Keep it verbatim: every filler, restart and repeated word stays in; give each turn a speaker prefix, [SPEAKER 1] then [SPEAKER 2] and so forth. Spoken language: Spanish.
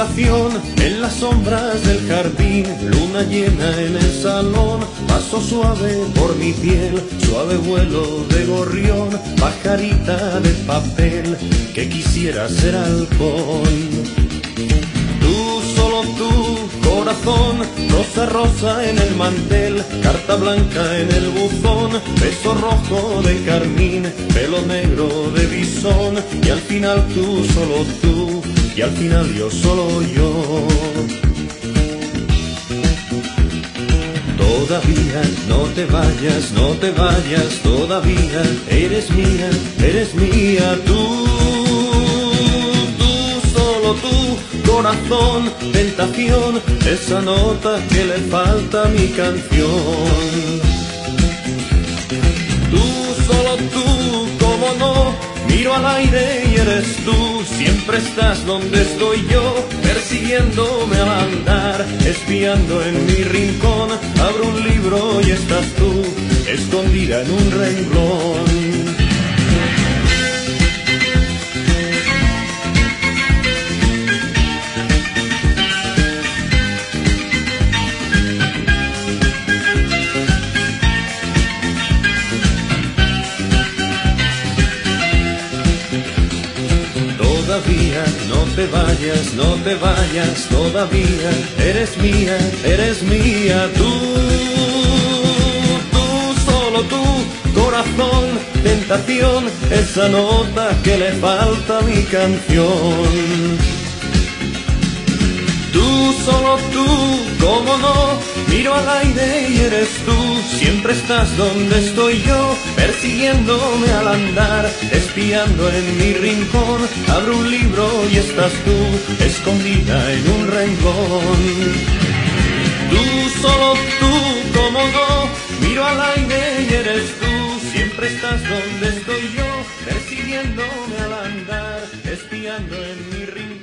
[SPEAKER 1] tentación en las sombras del jardín, luna llena en el salón, paso suave por mi piel, suave vuelo de gorrión, pajarita de papel que quisiera ser alcohol. Tú, solo tú, corazón, rosa rosa en el mantel, carta blanca en el buzón, beso rojo de carmín, pelo negro de bisón, y al final tú, solo tú, y al final yo, solo yo. Todavía no te vayas, no te vayas, todavía eres mía, eres mía, tú, tú, solo tú, corazón, tentación, esa nota que le falta a mi canción. Tú, solo tú, cómo no, miro al aire y eres tú, siempre estás donde estoy yo, persiguiéndome al andar, espiando en mi rincón, abro un libro y estás tú, escondida en un renglón. Todavía no te vayas, no te vayas, todavía eres mía, eres mía, tú, tú, solo tú, corazón, tentación, esa nota que le falta a mi canción. Tú, solo tú, cómo no, miro al aire y eres tú, siempre estás donde estoy yo, persiguiéndome al andar, espiando en mi rincón, abro un libro y estás tú, escondida en un renglón. Tú, solo tú, cómo no, miro al aire y eres tú, siempre estás donde estoy yo, persiguiéndome al andar, espiando en mi rincón.